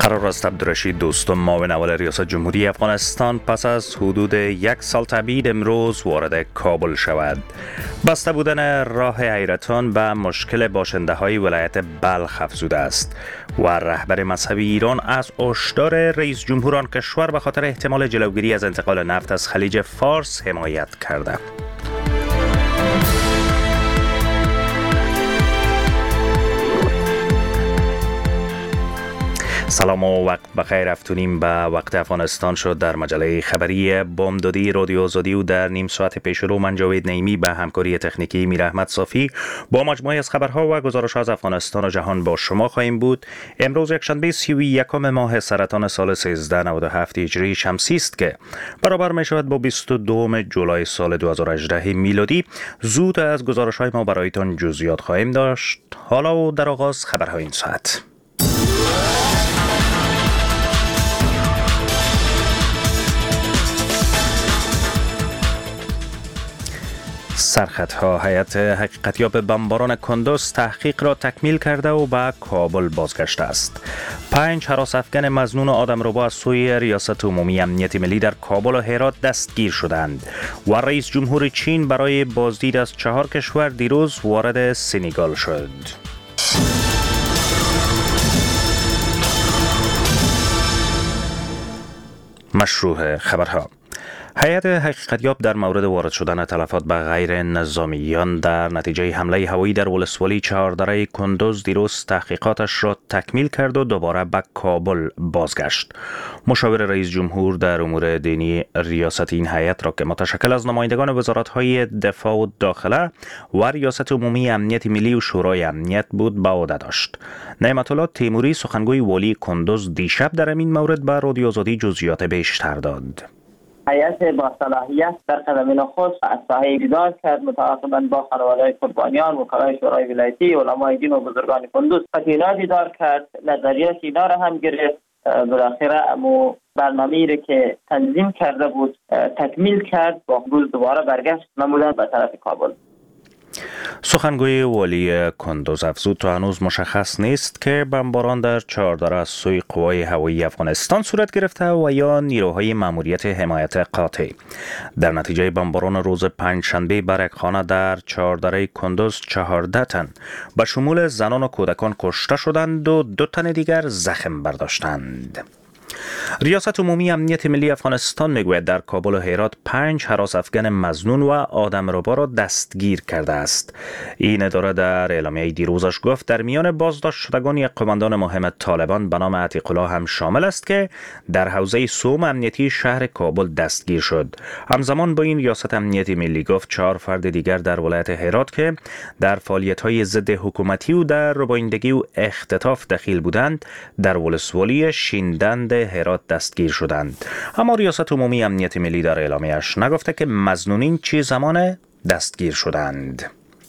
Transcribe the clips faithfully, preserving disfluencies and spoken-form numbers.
قرار است عبدالرشید دوستم معاون اول ریاست جمهوری افغانستان پس از حدود یک سال تبعید امروز وارد کابل شود. بسته بودن راه حیرتان و مشکل باشنده های ولایت بلخ افزوده است و رهبر مذهبی ایران از هشدار رئیس جمهور آن کشور به خاطر احتمال جلوگیری از انتقال نفت از خلیج فارس حمایت کرده. سلام و وقت بخیر. افتونیم به وقت افغانستان شد. در مجله خبری بامدادی رادیو آزادی و در نیم ساعت پیش رو من جاوید نعیمی به همکاری تکنیکی میر احمد صافی با مجموعه از خبرها و گزارش‌ها از افغانستان و جهان با شما خواهیم بود. امروز یکشنبه سی و یکم ماه سرطان سال سیزده نود و هفت هجری شمسی است که برابر می شود با بیست و دوم جولای سال دو هزار و هجده میلادی. زود از گزارش‌های ما برایتان جزئیات خواهیم داشت. حالا و در آغاز خبرهای این ساعت. سرخطها: هیئت حقیقتیاب بمباران کندوز تحقیق را تکمیل کرده و به کابل بازگشته است. پنج هراس افغان مظنون آدمربا از سوی ریاست عمومی امنیت ملی در کابل و هرات دستگیر شدند و رئیس جمهور چین برای بازدید از چهار کشور دیروز وارد سنگال شد. مشروع خبرها: هیئت حقیقتیاب در مورد وارد شدن تلفات به غیر نظامیان در نتیجه حمله هوایی در ولسوالی چهاردره کندوز دیروز تحقیقاتش را تکمیل کرد و دوباره به کابل بازگشت. مشاور رئیس جمهور در امور دینی ریاست این هیئت را که متشکل از نمایندگان وزارت‌های دفاع و داخله و ریاست عمومی امنیت ملی و شورای امنیت بود به عهده داشت. نعمت الله تیموری سخنگوی والی کندوز دیشب در این مورد به رادیو آزادی جزئیات بیشتر داد. هیئت با صلاحیت در قدم نخست از ساحه دیدار کرد، متعاقباً با خانواده‌های قربانیان، وکلای شورای ولایتی، علمای دین و بزرگان کندوز اینا دیدار کرد، نظریات اینا را هم گرفت. بالاخره امو برنامه‌ای را که تنظیم کرده بود تکمیل کرد، با روز دوباره برگشت نمودن به طرف کابل. سخنگوی والی کندوز افزود تا هنوز مشخص نیست که بمباران در چهاردره از سوی قوای هوایی افغانستان صورت گرفته و یا نیروهای ماموریت حمایت قاطع. در نتیجه بمباران روز پنجشنبه بر یک خانه در چهاردره کندوز چهارده تن به شمول زنان و کودکان کشته شدند و دو تن دیگر زخم برداشتند. ریاست عمومی امنیت ملی افغانستان میگوید در کابل و هرات پنج هراس افغان مظنون و آدمربا را دستگیر کرده است. این اداره در اعلامیه دیروزش گفت در میان بازداشت شدگان یک قماندان مهم طالبان به نام عتیق الله هم شامل است که در حوزه سوم امنیتی شهر کابل دستگیر شد. همزمان با این ریاست امنیت ملی گفت چهار فرد دیگر در ولایت هرات که در فعالیت‌های ضد حکومتی و در ربایندگی و اختطاف دخیل بودند در ولسوالی شیندند هرات دستگیر شدند. اما ریاست عمومی امنیت ملی در اعلامیه‌اش نگفته که مظنونین چه زمان دستگیر شدند.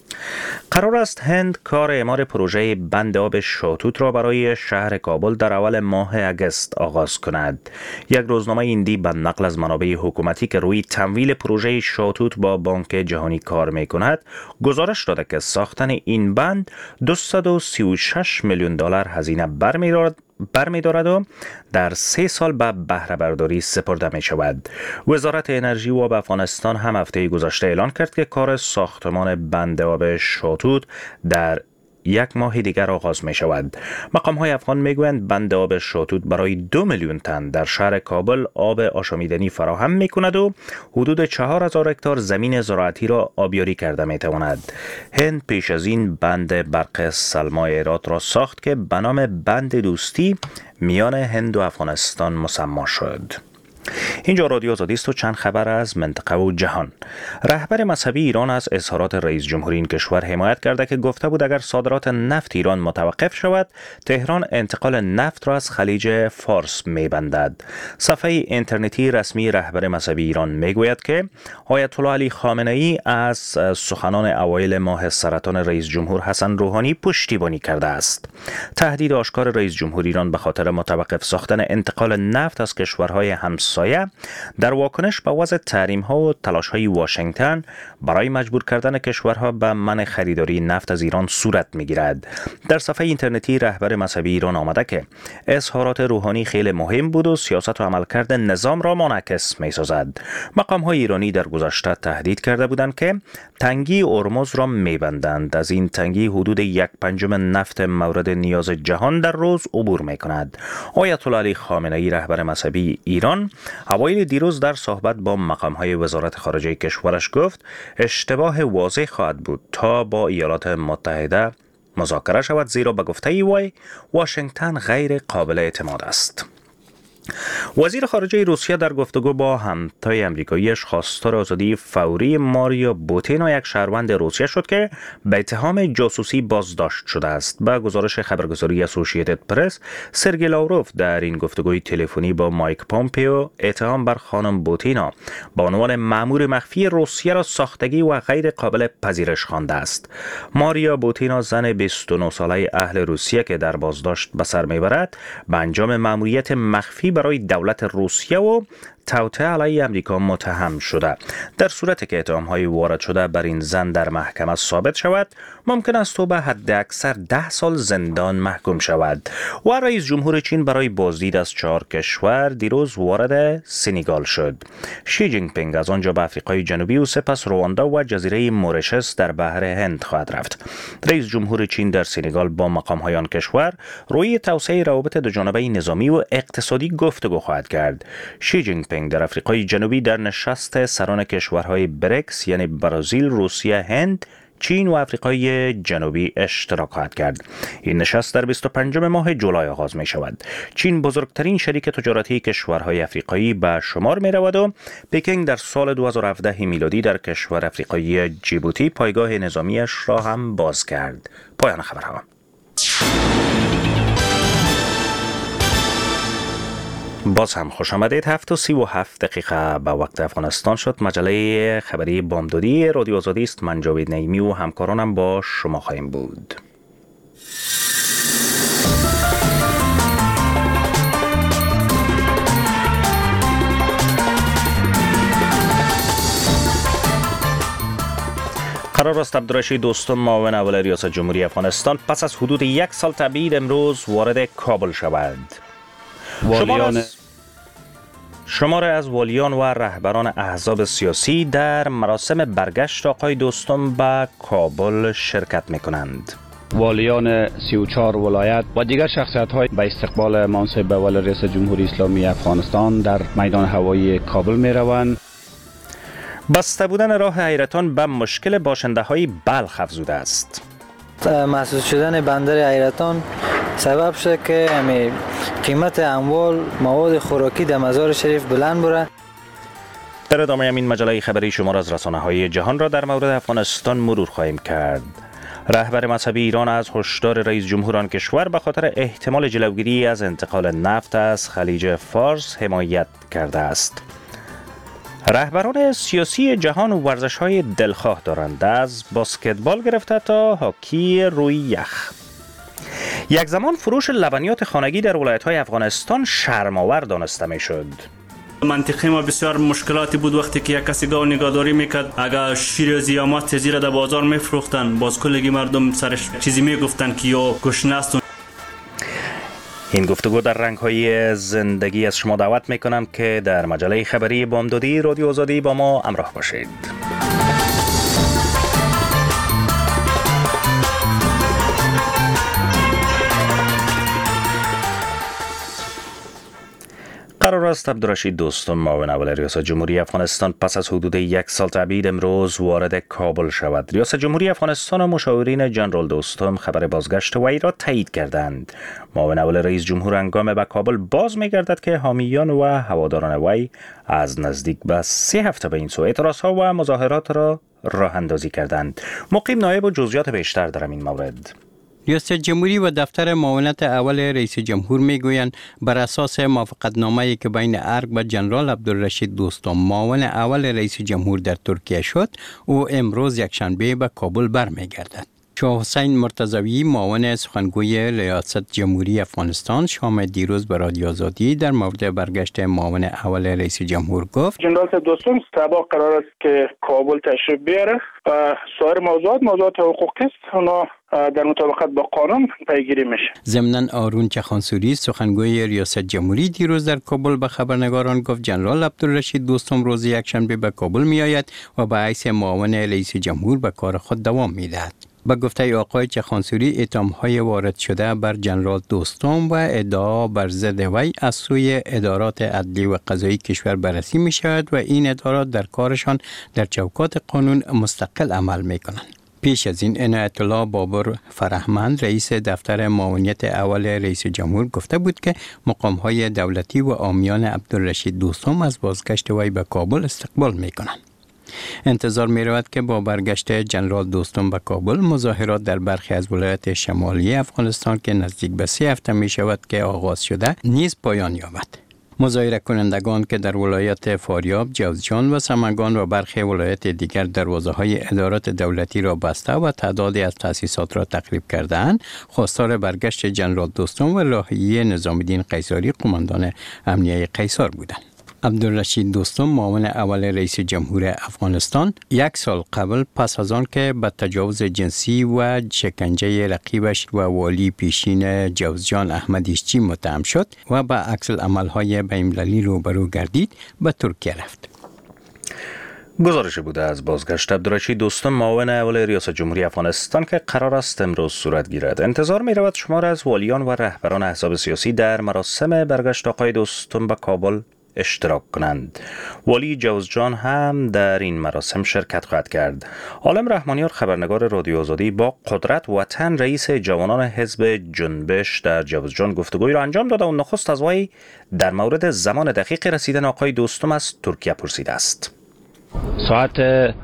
قرار است هند کار اعمار پروژه بند آب شاتوت را برای شهر کابل در اول ماه اگست آغاز کند. یک روزنامه هندی به نقل از منابع حکومتی که روی تمویل پروژه شاتوت با بانک جهانی کار می کند گزارش داده که ساختن این بند دویست و سی و شش میلیون دلار هزینه برمی‌دارد برمی‌دارد و در سه سال به بهره برداری سپرده می شود. وزارت انرژی و آب افغانستان هم هفته گذشته اعلان کرد که کار ساختمان بند آب شاتوت در یک ماه دیگر آغاز می شود. مقام های افغان می گویند بند آب شاتوت برای دو میلیون تن در شهر کابل آب آشامیدنی فراهم می کند و حدود چهار هزار هکتار زمین زراعتی را آبیاری کرده می تواند. هند پیش از این بند برق سلما هرات را ساخت که به نام بند دوستی میان هند و افغانستان مسمی شد. اینجا رادیو آزادی است و چند خبر از منطقه و جهان. رهبر مذهبی ایران از اظهارات رئیس جمهوری این کشور حمایت کرده که گفته بود اگر صادرات نفت ایران متوقف شود تهران انتقال نفت را از خلیج فارس می‌بندد. صفحه اینترنتی رسمی رهبر مذهبی ایران میگوید که آیت الله علی خامنه‌ای از سخنان اوایل ماه سرطان رئیس جمهور حسن روحانی پشتیبانی کرده است. تهدید آشکار رئیس جمهور ایران به خاطر متوقف ساختن انتقال نفت از کشورهای همسایه همسایه در واکنش به وضع تحریم ها و تلاش های واشنگتن برای مجبور کردن کشورها به منع خریداری نفت از ایران صورت می گیرد. در صفحه اینترنتی رهبر مذهبی ایران آمده که اظهارات روحانی خیلی مهم بود و سیاست و عملکرد نظام را منعکس می سازد. مقام های ایرانی در گذشته تهدید کرده بودند که تنگی هرمز را می بندند. از این تنگی حدود یک پنجم نفت مورد نیاز جهان در روز عبور می کند. آیت الله علی خامنه ای رهبر مذهبی ایران اوایل دیروز در صحبت با مقام های وزارت خارجه کشورش گفت اشتباه واضح خواهد بود تا با ایالات متحده مذاکره شود، زیرا به گفته وی واشنگتن غیر قابل اعتماد است. وزیر خارجه روسیه در گفتگو با همتای امریکاییش خواستار آزادی فوری ماریا بوتینا، یک شهروند روسیه شد که به اتهام جاسوسی بازداشت شده است. به گزارش خبرگزاری اسوسییتد پرس، سرگئی لاوروف در این گفتگوی تلفنی با مایک پومپئو اتهام بر خانم بوتینا به عنوان مأمور مخفی روسیه را ساختگی و غیر قابل پذیرش خوانده است. ماریا بوتینا، زن بیست و نه ساله اهل روسیه که در بازداشت به سر میبرد، به انجام مأموریت مخفی برای دولت روسیه و توطئه علیه امریکا متهم شده. در صورتی که اتهام‌های وارد شده بر این زن در محکمه ثابت شود، ممکن است او به حد اکثر ده سال زندان محکوم شود. و رئیس جمهور چین برای بازدید از چهار کشور دیروز وارد سنگال شد. شی جین پینگ از آنجا به آفریقای جنوبی و سپس رواندا و جزیره مورشس در بحر هند خواهد رفت. رئیس جمهور چین در سنگال با مقام‌های آن کشور روی توسعه روابط دوجانبه نظامی و اقتصادی گفتگو خواهد کرد. شی جین در افریقای جنوبی در نشست سران کشورهای بریکس یعنی برزیل، روسیه، هند، چین و آفریقای جنوبی اشتراک خواهد کرد. این نشست در بیست و پنجم ماه جولای آغاز می شود. چین بزرگترین شریک تجارتی کشورهای آفریقایی به شمار می رود و پکینگ در سال دو هزار و هفده میلادی در کشور آفریقایی جیبوتی پایگاه نظامیش را هم باز کرد. پایان خبرها. باز هم خوش آمدید. هفت و سی و هفت دقیقه به وقت افغانستان شد. مجله خبری بامدادی رادیو آزادی است. من جاوید نعیمی و همکارانم با شما خواهیم بود. قرار است عبدالرشید دوستم، معاون اول ریاست جمهوری افغانستان، پس از حدود یک سال تبعید امروز وارد کابل شود. والیان شمار از والیان و رهبران احزاب سیاسی در مراسم برگشت آقای دوستم به کابل شرکت می‌کنند. والیان سی و چهار ولایت و دیگر شخصیت‌های به استقبال منصب اول ریاست جمهوری اسلامی افغانستان در میدان هوایی کابل می‌روند. بسته بودن راه حیرتان به مشکل باشنده‌های بلخ افزوده است. محسوس شدن بندر حیرتان سبب شد که همین قیمت اموال مواد خوراکی در مزار شریف بلند بره. در ادامه این مجله خبری شمار از رسانه‌های جهان را در مورد افغانستان مرور خواهیم کرد. رهبر مذهبی ایران از هشدار رئیس جمهور آن کشور به خاطر احتمال جلوگیری از انتقال نفت از خلیج فارس حمایت کرده است. رهبران سیاسی جهان و ورزش‌های دلخواه دارند، از بسکتبال گرفته تا هاکی روی یخ. یک زمان فروش لبنیات خانگی در ولایت‌های افغانستان شرم‌آور دانسته می‌شد. منطقه ما بسیار مشکلاتی بود وقتی که یک کسی گاو نگهداری میکرد، اگر شیر زیامات زیرا در بازار میفروختن، باز کلگی مردم سرش چیزی میگفتن که یا گشنه است. این گفتگو در رنگ‌های زندگی از شما دعوت میکنم که در مجله خبری بامدادی رادیو آزادی با ما همراه باشید. قرار است عبدالرشید دوستم، معاون اول ریاست جمهوری افغانستان، پس از حدود یک سال تبعید امروز وارد کابل شود. ریاست جمهوری افغانستان و مشاورین جنرال دوستم خبر بازگشت وی را تایید کردند. معاون اول رئیس جمهور هنگام به کابل باز می‌گردد که حامیان و هواداران وی از نزدیک به سه هفته به این سو اعتراض‌ها و مظاهرات را راه اندازی کردند. مقیم نایب و جزئیات بیشتر در این مورد. ریاست جمهوری و دفتر معاونت اول رئیس جمهور میگویند بر اساس موافقتنامه‌ای که بین ارگ و جنرال عبدالرشید دوستم معاون اول رئیس جمهور در ترکیه شد، او امروز یکشنبه به کابل برمیگردد. شاه حسین مرتضوی معاون سخنگوی ریاست جمهوری افغانستان شام دیروز به رادیو آزادی در مورد برگشت معاون اول رئیس جمهور گفت جنرال دوستم سبا قرار است که کابل تشریف بیاره و سایر موضوعات موضوعات حقوقی است، اونا در مطابقت با قانون پیگیری میشه. ضمناً آرون چخانسوری سخنگوی ریاست جمهوری دیروز در کابل به خبرنگاران گفت جنرال عبدالرشید دوستم روز یکشنبه به کابل می آید و به حیث معاون رئیس جمهور به کار خود دوام میدهد. با گفته آقای چخانسوری اتهام‌های وارد شده بر جنرال دوستم و ادعا بر ضد وی از سوی ادارات عدلی و قضایی کشور بررسی می شود و این ادارات در کارشان در چوکات قانون مستقل عمل می کنند. پیش از این عنایت الله بابر فرهمند رئیس دفتر معاونیت اول رئیس جمهور گفته بود که مقام‌های دولتی و عامیان عبدالرشید دوستم از بازگشت وی به کابل استقبال می کنند. انتظار می رود که با برگشت جنرال دوستم به کابل مظاهرات در برخی از ولایات شمالی افغانستان که نزدیک به سه هفته می شود که آغاز شده نیز پایان یابد. مظاهره کنندگان که در ولایت فاریاب، جوزجان و سمنگان و برخی ولایات دیگر دروازه های ادارات دولتی را بسته و تعدادی از تأسیسات را تخریب کرده‌اند، خواستار برگشت جنرال دوستم و لاهیه نظام الدین قیصری قماندان امنیه قیصر بودند. عبدالرشید دوستم معاون اول رئیس جمهور افغانستان یک سال قبل پس از آن که به تجاوز جنسی و شکنجه رقیبش و والی پیشین جوزجان احمد ایشچی متهم شد و به عکس العمل‌های بین‌المللی روبرو گردید به ترکیه رفت. گزارش بوده از بازگشت عبدالرشید دوستم معاون اول ریاست جمهوری افغانستان که قرار است امروز صورت گیرد. انتظار می رود شمار از والیان و رهبران احزاب سیاسی در مراسم برگشت آقای دوستم به کابل اشتراک کنند. والی جوزجان هم در این مراسم شرکت خواهد کرد. عالم رحمانیار خبرنگار رادیو آزادی با قدرت وطن رئیس جوانان حزب جنبش در جوزجان گفتگوی را انجام داده و نخست از وی در مورد زمان دقیق رسیدن آقای دوستم از ترکیه پرسیده است. ساعت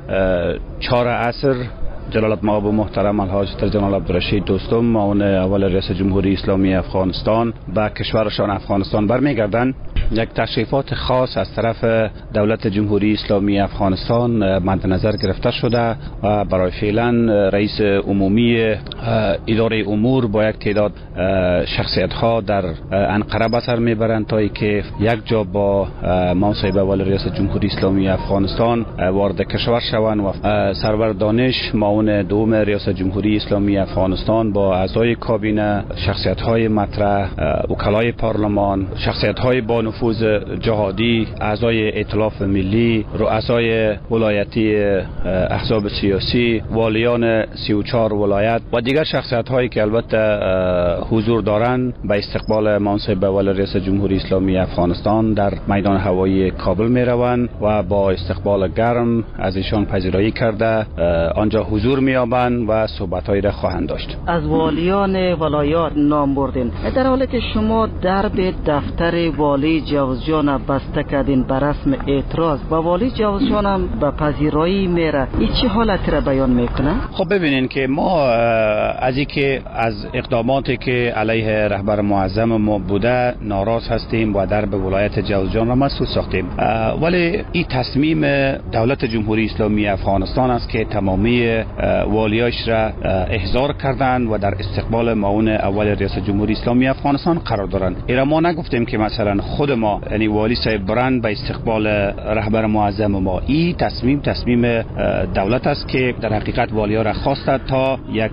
چهار عصر جلالت مآب محترم الحاج جنرال عبدالرشید دوستم معاون اول رئیس جمهوری اسلامی افغانستان به کشورشان افغانستان برمیگردند. یک تشریفات خاص از طرف دولت جمهوری اسلامی افغانستان مد نظر گرفته شده و برای فعلا رئیس عمومی اداره امور با یک تعداد شخصیت ها در انقره به سر میبرند تا اینکه یک جا با منصب اول رئیس جمهوری اسلامی افغانستان وارد کشور شوند و سرور دانش معاون دوم ریاست جمهوری اسلامی افغانستان با اعضای کابینه، شخصیت های مطرح، وکلای پارلمان، شخصیت های با نفوذ جهادی، اعضای ائتلاف ملی، رؤسای ولایتی احزاب سیاسی، والیان سی و چهار ولایت و دیگر شخصیت هایی که البته حضور دارند به استقبال منصب اول رئیس جمهوری اسلامی افغانستان در میدان هوایی کابل می روند و با استقبال گرم از ایشان پذیرایی کرده آنجا حضور می یابند و صحبت هایی را خواهند داشت. از والیان ولایات نام بردین، در حالی که شما درب دفتر والی جوزجان بسته کردین به رسم اعتراض و والی جوزجان هم به پذیرایی میره، این چه حالتی را بیان میکنه؟ خب ببینین که ما از اینکه از اقداماتی که علیه رهبر معظم ما بوده ناراض هستیم و درب ولایت جوزجان را محسوس ساختیم، ولی این تصمیم دولت جمهوری اسلامی افغانستان است که تمامی والیاش را احضار کردند و در استقبال معاون اول رئیس جمهوری اسلامی افغانستان قرار دارند. ایرا ما نگفتیم که مثلا خود ما یعنی والی صاحب برند به استقبال رهبر معظم ما. این تصمیم تصمیم دولت است که در حقیقت والیا را خواسته تا یک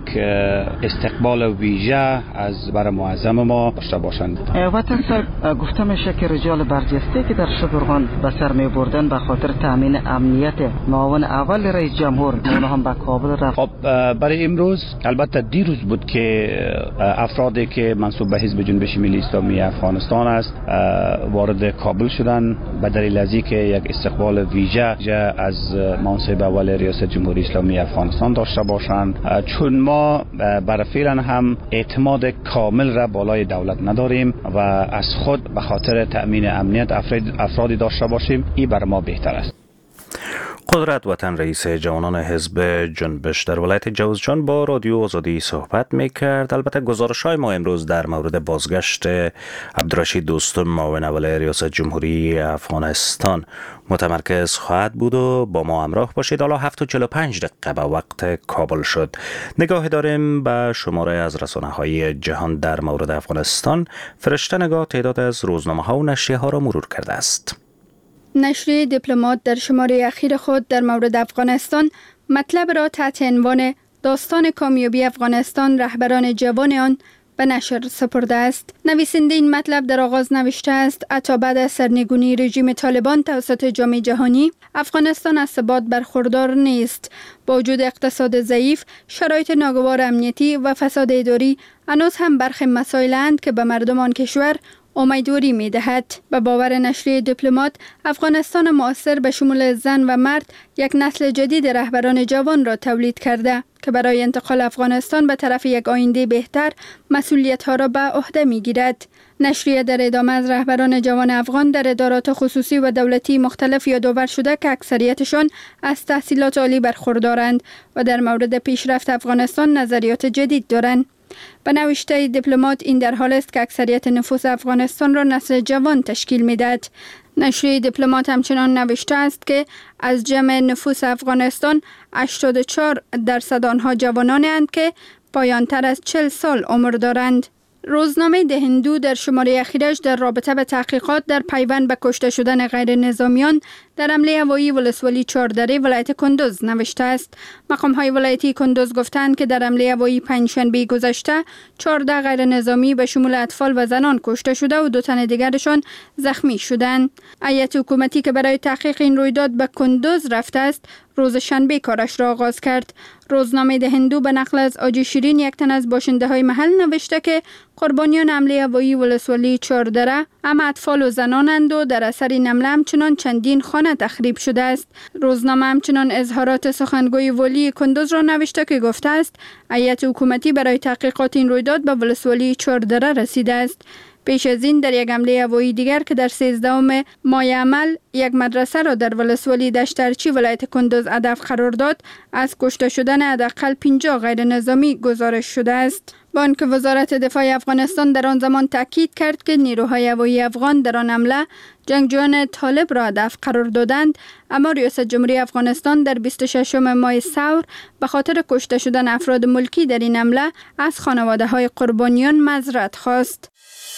استقبال ویژه از بر معظم ما داشته باشند. وطن صاحب گفته میشه که رجال برجسته که در شبرغان به سر می بردن به خاطر تامین امنیت معاون اول رئیس جمهور اونها هم به کابل رفت. خب برای امروز البته دیروز بود که افرادی که منسوب به حزب جنبش ملی اسلامی افغانستان است وارد کابل شدند به دلیل از اینکه یک استقبال ویژه از منصب اول ریاست جمهوری اسلامی افغانستان داشته باشند، چون ما برای فعلا هم اعتماد کامل را بالای دولت نداریم و از خود به خاطر تأمین امنیت افرادی داشته باشیم، این بر ما بهتر است. قدرت وطن رئیس جوانان حزب جنبش در ولایت جوزجان با رادیو آزادی صحبت میکرد. البته گزارش های ما امروز در مورد بازگشت عبدالرشید دوستم معاون اول ریاست جمهوری افغانستان متمرکز خواهد بود و با ما همراه باشید. حالا هفت و چهل و پنج دقیقه به وقت کابل شد. نگاه داریم به شماره از رسانه های جهان در مورد افغانستان. فرشته نگاه تعداد از روزنامه ها و نشریه ها را مرور کرده است. نشریه دیپلمات در شماره اخیر خود در مورد افغانستان مطلب را تحت عنوان داستان کامیابی افغانستان رهبران جوان آن به نشر سپرده است. نویسنده این مطلب در آغاز نوشته است: حتی بعد از سرنگونی رژیم طالبان توسط جامعه جهانی، افغانستان از ثبات برخوردار نیست. با وجود اقتصاد ضعیف، شرایط ناگوار امنیتی و فساد اداری، هنوز هم برخی مسائل اند که به مردم آن کشور امیدواری می دهد. به باور نشریه دیپلمات، افغانستان معاصر به شمول زن و مرد یک نسل جدید رهبران جوان را تولید کرده که برای انتقال افغانستان به طرف یک آینده بهتر مسئولیت ها را به عهده می گیرد. نشریه در ادامه از رهبران جوان افغان در ادارات خصوصی و دولتی مختلف یادآور شده که اکثریتشان از تحصیلات عالی برخوردارند و در مورد پیشرفت افغانستان نظریات جدید دارند. به نوشته دیپلمات، این در حال است که اکثریت نفوس افغانستان را نسل جوان تشکیل می‌دهد. نشریه دیپلمات همچنان نوشته است که از جمع نفوس افغانستان هشتاد و چهار درصد آنها جوانانی اند که پایان‌تر از چهل سال عمر دارند. روزنامه ده هندو در شماره اخیرش در رابطه به تحقیقات در پیوند به کشته شدن غیر نظامیان در حمله هوایی ولسوالی چهاردره ولایت کندوز نوشته است. مقام‌های ولایتی کندوز گفتند که در حمله هوایی پنجشنبه گذشته چهارده غیر نظامی به شمول اطفال و زنان کشته شده و دو تن دیگرشان زخمی شدند. هیئت حکومتی که برای تحقیق این رویداد به کندوز رفته است، روز شنبه کارش را آغاز کرد. روزنامه ده هندو به نقل از آجی شیرین، یک تن از باشنده های محل، نوشته که قربانیان حمله هوایی ولسوالی چهاردره هم اطفال و زنانند و در اثر این حمله همچنان چندین خانه تخریب شده است. روزنامه همچنان اظهارات سخنگوی والی کندوز را نوشته که گفته است هیئت حکومتی برای تحقیقات این رویداد به ولسوالی چهاردره رسیده است. پیش از این در یک حمله هوایی دیگر که در سیزدهم ماه عمل یک مدرسه را در ولسوالی دشترچی ولایت کندوز هدف قرار داد، از کشته شدن حداقل پنجاه غیر نظامی گزارش شده است. با آنکه وزارت دفاع افغانستان در آن زمان تاکید کرد که نیروهای هوایی افغان در آن حمله جنگجویان طالب را هدف قرار دادند، اما ریاست جمهوری افغانستان در بیست و ششم ماه ثور به خاطر کشته شدن افراد ملکی در این حمله از خانواده‌های قربانیان معذرت خواست.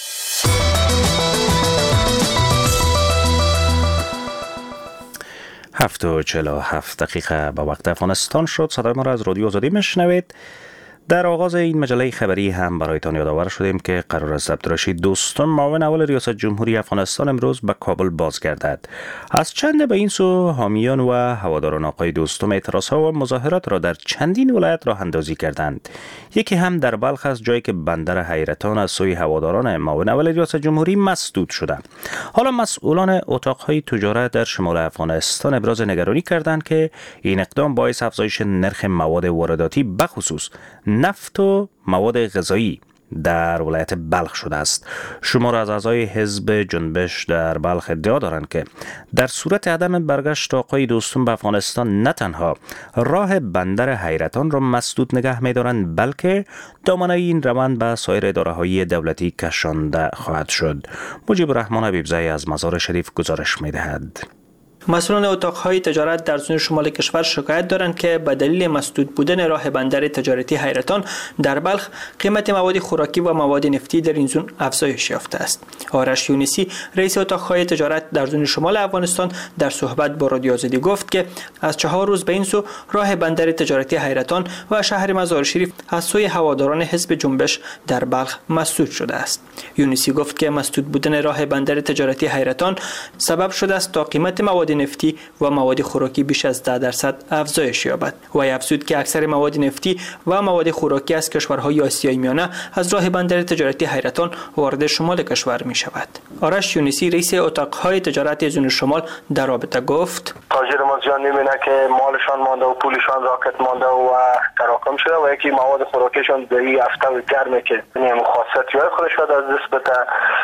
هفت و چهل و هفت دقیقه به وقت افغانستان شد. صدای ما را از رادیو آزادی میشنوید. در آغاز این مجله خبری هم برایتان یادآور شدیم که قرار است عبدالرشید دوستم معاون اول ریاست جمهوری افغانستان امروز به کابل بازگردد. از چند به این سو حامیان و هواداران آقای دوستم اعتراضها و مظاهرات را در چندین ولایت راه اندازی کردند. یکی هم در بلخ است، جایی که بندر حیرتان از سوی هواداران معاون اول ریاست جمهوری مسدود شده. حالا مسئولان اتاقهای تجارت در شمال افغانستان ابراز نگرانی کردند که این اقدام باعث افزایش نرخ مواد وارداتی بخصوص نفت و مواد غذایی در ولایت بلخ شده است. شمار از اعضای حزب جنبش در بلخ ادعا دارند که در صورت عدم برگشت آقای دوستم به افغانستان نه تنها راه بندر حیرتان را مسدود نگه می‌دارند، بلکه دامنه این روند به سایر اداره‌های دولتی کشانده خواهد شد. مجیب الرحمن حبیبزئی از مزار شریف گزارش می‌دهد. مسئولان اتاقهای تجارت در زون شمال کشور شکایت دارند که به دلیل مسدود بودن راه بندر تجارتی حیرتان در بلخ، قیمت مواد خوراکی و مواد نفتی در این زون افزایش یافته است. آرش یونسی، رئیس اتاقهای تجارت در زون شمال افغانستان، در صحبت با رادیو آزادی گفت که از چهار روز به این سو راه بندر تجارتی حیرتان و شهر مزار شریف از سوی هواداران حزب جنبش در بلخ مسدود شده است. یونسی گفت که مسدود بودن راه بندر تجارتی حیرتان سبب شده است تا قیمت مواد نفتی و مواد خوراکی بیش از ده درصد افزایش یابد. و افزود که اکثر مواد نفتی و مواد خوراکی از کشورهای آسیای میانه از راه بندر تجارتی حیرتان وارد شمال کشور می شود. آرش یونسی، رئیس اتاقهای تجارت زون شمال، در رابطه گفت: تاجر ما زیان میبینه که مالشان مانده و پولشان راکت مانده و تراکم شده و یکی مواد خوراکیشان به این هفته گرمه که نیم خاصیتی های خودش از دست بده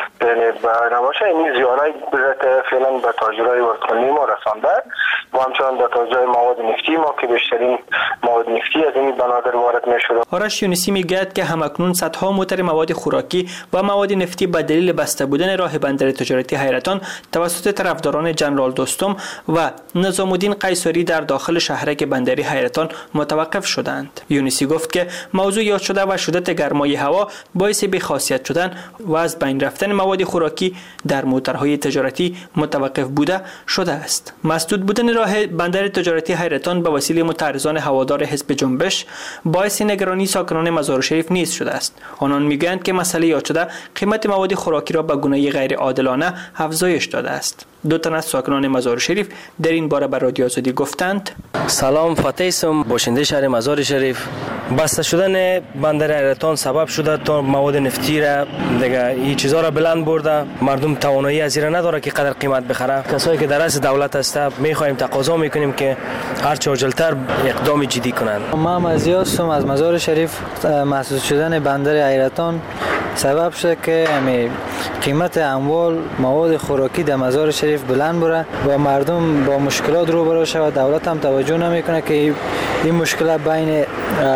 یعنی نباشه این زیانای بذات فعلا به تاجرای ورکلی ما رسانده و همچنان به تاجرای مواد نفتی ما که بیشترین مواد نفتی از این بنادر وارد میشده. آرش یونسی میگوید که همکنون صدها موتر مواد خوراکی و مواد نفتی به دلیل بسته بودن راه بندر تجارتی حیرتان توسط طرفداران جنرال دوستم و نظام الدین قیصری در داخل شهرک بندری حیرتان متوقف شدند. یونسی گفت که موضوع یاد شده و شدت گرمای هوا باعث بی‌خاصیت شدن و از بین رفتن مواد خوراکی در موترهای تجارتی متوقف بوده شده است. مسدود بودن راه بندر تجارتی حیرتان به وسیله معترضان هوادار حزب جنبش باعث نگرانی ساکنان مزار شریف نیز شده است. آنان میگویند که مسئله یاد شده قیمت مواد خوراکی را به گونه غیر عادلانه افزایش داده است. دو تن از ساکنان مزار شریف در این باره به رادیو آزادی گفتند: سلام، فتیسم، باشنده شهر مزار شریف. بسته شدن بندر حیرتان سبب شده تا مواد نفتی را دیگه این چیزا را بلند برده، مردم توانایی از این نداره که قدر قیمت بخره. کسایی که در رأس دولت هست میخوایم تقاضا میکنیم که هر چه عاجلتر اقدام جدی کنند. ما مزیاستم از مزار شریف. محدود شدن بندر حیرتان سبب شده که همین قیمت اموال مواد خوراکی در مزار شریف بلند بره و مردم با مشکلات روبرو شود. دولت هم توجه نمیکنه که این مشکلات بین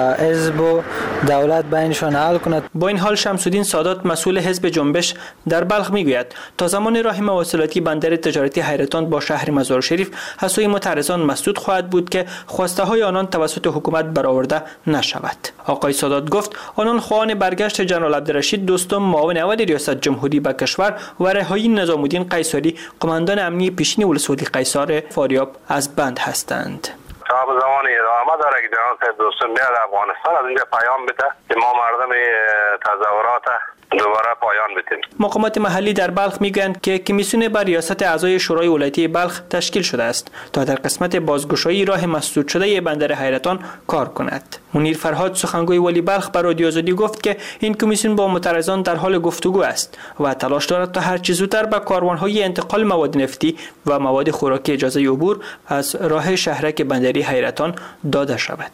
حزب و دولت بینشان حل کند. با این حال شمس‌الدین سادات مسئول حزب جنبش در بلخ میگوید تا زمان راه مواصلاتی بندر تجارتی حیرتان با شهر مزار شریف حسوی معترضان مسدود خواهد بود که خواسته های آنان توسط حکومت برآورده نشود. آقای سادات گفت آنان خواهان برگشت جنرال عبدالرشید دوستم معاون اول ریاست جمهوری به کشور و رهایی نظام الدین قیصری قماندان امنی پیشین ولسوالی قیصر فاریاب از بند هستند. تا به زمان ادامه داره که جناب صاحب دوستم بیاد افغانستان از اینجا پیام بده که ما مردم تظاهرات دوباره پایان بدیم. مقامات محلی در بلخ میگویند که کمیسیون بر ریاست اعضای شورای ولایتی بلخ تشکیل شده است تا در قسمت بازگشایی راه مسدود شده بندر حیرتان کار کند. منیر فرهاد سخنگوی ولی بلخ بر رادیو آزادی گفت که این کمیسیون با معترضان در حال گفتگو است و تلاش دارد تا هر چه زودتر به کاروانهای انتقال مواد نفتی و مواد خوراکی اجازه عبور از راه شهرک بندری حیرتان داده شود.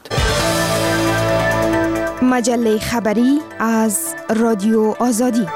مجله خبری از رادیو آزادی.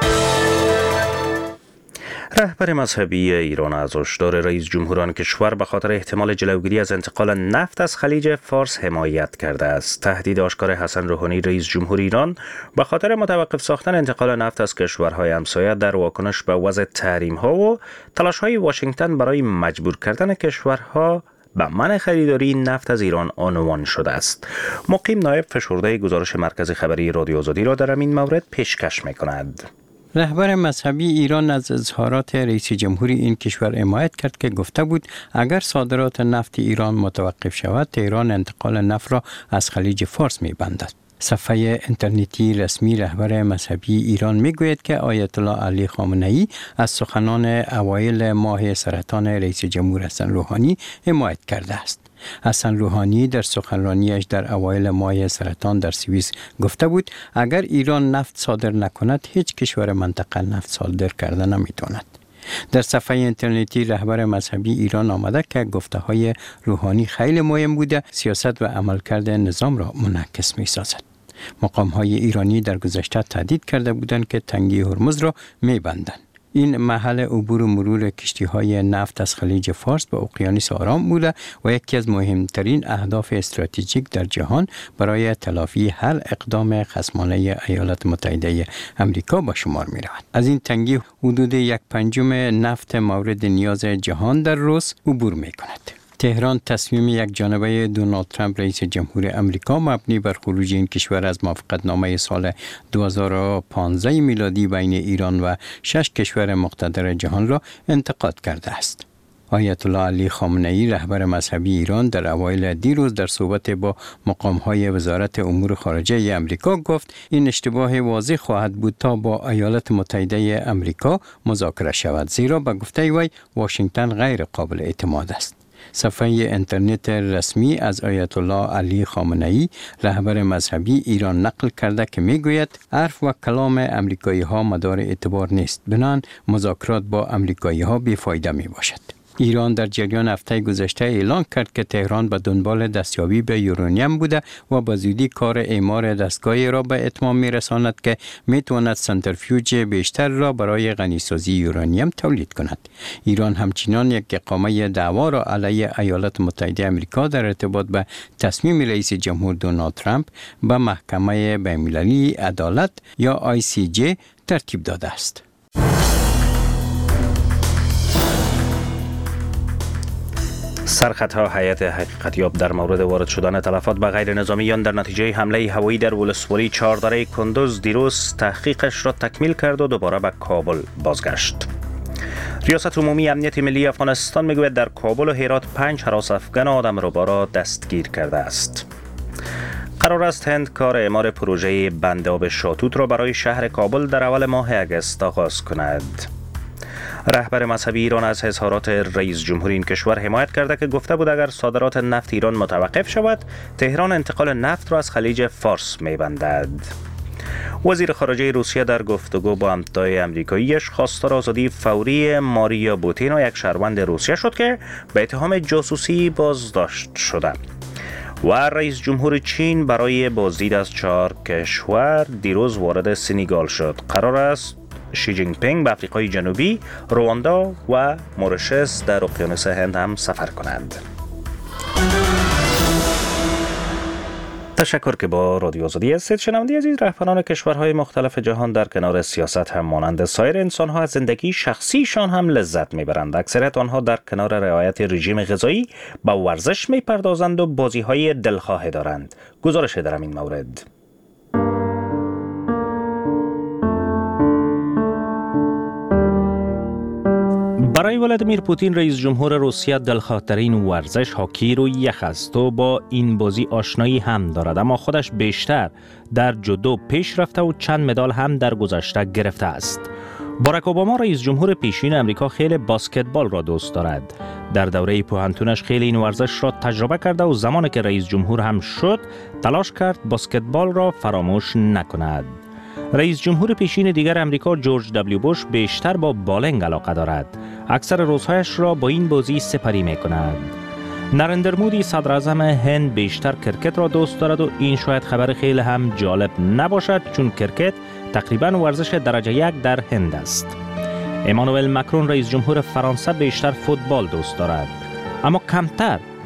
رهبر مذهبی ایران از هشدار رئیس جمهوران کشور به خاطر احتمال جلوگیری از انتقال نفت از خلیج فارس حمایت کرده است. تهدید آشکار حسن روحانی رئیس جمهور ایران به خاطر متوقف ساختن انتقال نفت از کشورهای همسایه در واکنش به وضع تحریم‌ها و تلاش‌های واشنگتن برای مجبور کردن کشورها به منع خریداری نفت از ایران عنوان شده است. مقیم نایب فشرده گزارش مرکز خبری رادیو آزادی را در این مورد پیشکش می‌کند. رهبر مذهبی ایران از اظهارات رئیس جمهوری این کشور حمایت کرد که گفته بود اگر صادرات نفت ایران متوقف شود، تهران انتقال نفت را از خلیج فارس می‌بندد. صفحه اینترنتی رسمی رهبر مذهبی ایران میگوید که آیت الله علی خامنه‌ای از سخنان اوایل ماه سرطان رئیس جمهور حسن روحانی حمایت کرده است. حسن روحانی در سخنرانیش در اوایل ماه سرطان در سوئیس گفته بود اگر ایران نفت صادر نکند، هیچ کشور منطقه نفت صادر کرده نمیتواند. در صفحه اینترنتی رهبر مذهبی ایران آمده که گفته های روحانی خیلی مهم بوده، سیاست و عملکرد نظام را منعکس می سازد. مقام های ایرانی در گذشته تهدید کرده بودند که تنگی هرمز را می بندند. این محل عبور و مرور کشتی های نفت از خلیج فارس به اقیانوس آرام بوده و یکی از مهمترین اهداف استراتژیک در جهان برای تلافی هر اقدام خصمانه ایالات متحده آمریکا به شمار می رود. از این تنگی حدود یک پنجم نفت مورد نیاز جهان در روز عبور می کند. تهران تصمیم یک جانبه دونالد ترامپ رئیس جمهور امریکا مبنی بر خروج این کشور از موافقتنامه سال دو هزار و پانزده میلادی بین ایران و شش کشور مقتدر جهان را انتقاد کرده است. آیت الله علی خامنه‌ای رهبر مذهبی ایران در اوایل دیروز در صحبت با مقام‌های وزارت امور خارجه امریکا گفت این اشتباه واضح خواهد بود تا با ایالات متحده امریکا مذاکره شود، زیرا به گفته وی واشنگتن غیر قابل اعتماد است. صفحه اینترنت رسمی از آیت الله علی خامنه‌ای رهبر مذهبی ایران نقل کرده که میگوید حرف و کلام امریکایی ها مدار اعتبار نیست، بنان مذاکرات با امریکایی ها بیفایده می باشد. ایران در جریان هفته گذشته اعلان کرد که تهران به دنبال دستیابی به یورانیم بوده و به زودی کار اعمار دستگاهی را به اتمام می‌رساند که می‌تواند سنتریفیوژ بیشتر را برای غنیسازی یورانیم تولید کند. ایران همچنان یک اقامه دعوا را علیه ایالات متحده آمریکا در ارتباط به تصمیم رئیس جمهور دونالد ترامپ به محکمه بین‌المللی عدالت یا آی سی جی ترتیب داده است. سرخطها هیئت حقیقتیاب در مورد وارد شدن تلفات به غیر نظامیان در نتیجه حمله هوایی در ولسوالی چهاردره کندوز دیروز تحقیقش را تکمیل کرد و دوباره به کابل بازگشت. ریاست عمومی امنیت ملی افغانستان میگوید در کابل و هرات پنج هراس افغان آدمربا را دستگیر کرده است. قرار است هند کار اعمار پروژه بند آب شاتوت را برای شهر کابل در اول ماه اگست آغاز کند. رهبر مذهبی ایران از اظهارات رئیس جمهور این کشور حمایت کرده که گفته بود اگر صادرات نفت ایران متوقف شود، تهران انتقال نفت را از خلیج فارس می‌بندد. وزیر خارجه روسیه در گفتگو با همتای امریکاییش خواستار آزادی فوری ماریا بوتینا، یک شهروند روسیه شد که به اتهام جاسوسی بازداشت شده. و رئیس جمهور چین برای بازدید از چهار کشور دیروز وارد سنگال شد. قرار است شی جین پینگ به آفریقای جنوبی، رواندا و مورشس در اقیانوس هند هم سفر کنند. تشکر که با رادیو آزادی هستید. شنونده عزیز، رهبران کشورهای مختلف جهان در کنار سیاست هم مانند سایر انسان‌ها از زندگی شخصیشان هم لذت می‌برند. اکثریت آنها در کنار رعایت رژیم غذایی به ورزش می‌پردازند و بازی‌های دلخواه دارند. گزارش در این مورد. برای ولادیمیر پوتین رئیس جمهور روسیه دلخواه‌ترین ورزش هاکی رو یخ است و با این بازی آشنایی هم دارد، اما خودش بیشتر در جودو پیش رفته و چند مدال هم در گذشته گرفته است. باراک اوباما رئیس جمهور پیشین امریکا خیلی بسکتبال را دوست دارد. در دوره پوهنتونش خیلی این ورزش را تجربه کرده و زمانی که رئیس جمهور هم شد تلاش کرد بسکتبال را فراموش نکند. رئیس جمهور پیشین دیگر امریکا جورج دبلیو بوش بیشتر با بالنگ علاقه دارد. اکثر روزهایش را با این بازی سپری می کند. نریندر مودی صدر اعظم هند بیشتر کرکت را دوست دارد و این شاید خبر خیلی هم جالب نباشد، چون کرکت تقریباً ورزش درجه یک در هند است. امانوئل مکرون رئیس جمهور فرانسه بیشتر فوتبال دوست دارد، اما کمتر